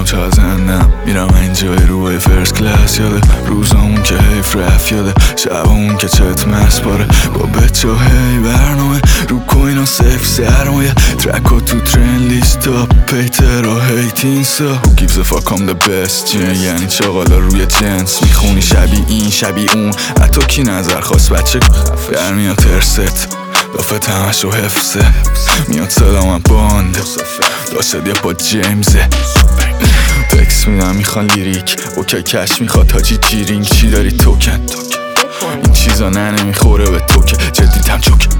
چقدر زندم میرم اینجا روی فرست کلاس. یاده روزامون که حیف رفت، یاده شبامون که چت مسپاره با بچه هی برنامه رو کوین و سیف سرمایه ترک ها تو ترین لیست ها پیتر و هیتینسا. Who gives a fuck I'm the best یعنی چاقالا روی جنس میخونی شبیه این شبیه اون حتی کی نظر خواست بچه در میاد ترست دافت همش رو حفظه میاد صدام باند داشت یه با جیمزه تکس میدم میخوان لیریک اوکی کش میخواد حاجی جیرینگ چی داری توکن این چیزا نمیخوره به توکه جدیدم چوک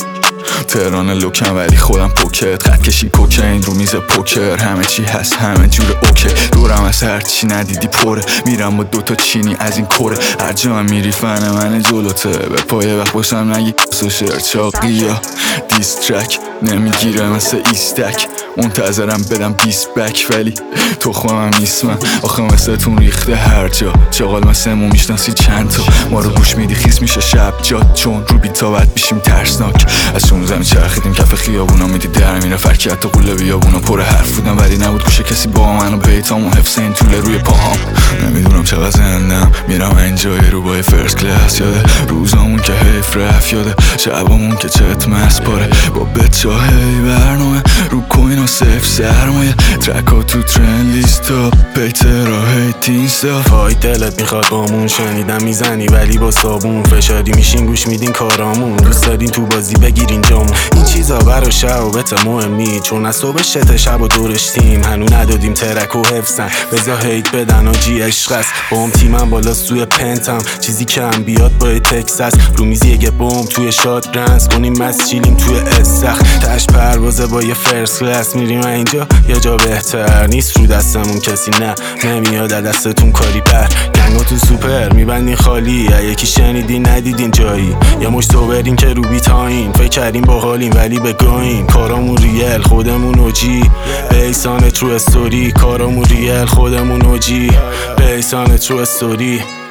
تهران لوکم ولی خودم پوکت خط کشی کوکین رو میز پوکر همه چی هست همه جور اوکی دورم از هر چی ندیدی پره میرم با دوتا چینی از این کره هر جا هم میری فن من جلوته به پای وقت باشم نگی سوشر چاقی یا دیسترک نمیگیره مثل ایستک منتظرم بدم 20 بک ولی تخمم نیستم آخه مثل تون ریخته هر جا چاقال مثل مو میشناسی چند تا ما رو گوش میدی خیس میشه شب جاد چون رو بیتا بد میشیم ترسناک از چون زمین چرخیدیم کف خیابونا میدی در میره فرکی حتی قوله بیابونا پر حرف بودم ولی نبود گوشه کسی با من و بیتام و حفظ این طوله روی پاهام نمیدونم چقدر زندم میرم انجای رو با فرست کلاس. یاده روزامون که حیف رفت، یاده شبامون که چت مسپاره با بچه هی برنامه رو کوین و سیف سرمایه ترک ها تو ترین لیست ها پیتر و هیتینسا. پای دلت میخواد بامون شنیدم میزنی ولی با صابون فشاری میشین گوش میدین کارامون دوست دارین تو بازی بگیرین جامون این چیزا برا شعبت مهمی چون از صبح شت شب و دورش تیم هنو ندادیم ترک و حفظن بزا هیت بدن و جی عشق است بام تیمم بالا سوی پنتم چیزی که هم بیاد با تکساس رو میزی یه بوم توی شاد رنس کنیم مسچیلیم توی اسخ تش پروازه با یه فرست کلاس میریم اینجا یه جا بهتر نیست رو دستمون کسی نه نمیاد دستتون کاری بر گنگا تو سوپر میبندین خالی یکی شنیدین ندیدین جایی یا مش توبرین که رو بیتاین فکر کردیم با حالیم ولی بگاین کارامون ریل خودمون اوجی بیسان ترو استوری کارامون ریل خودمون اوجی بیسان ترو استوری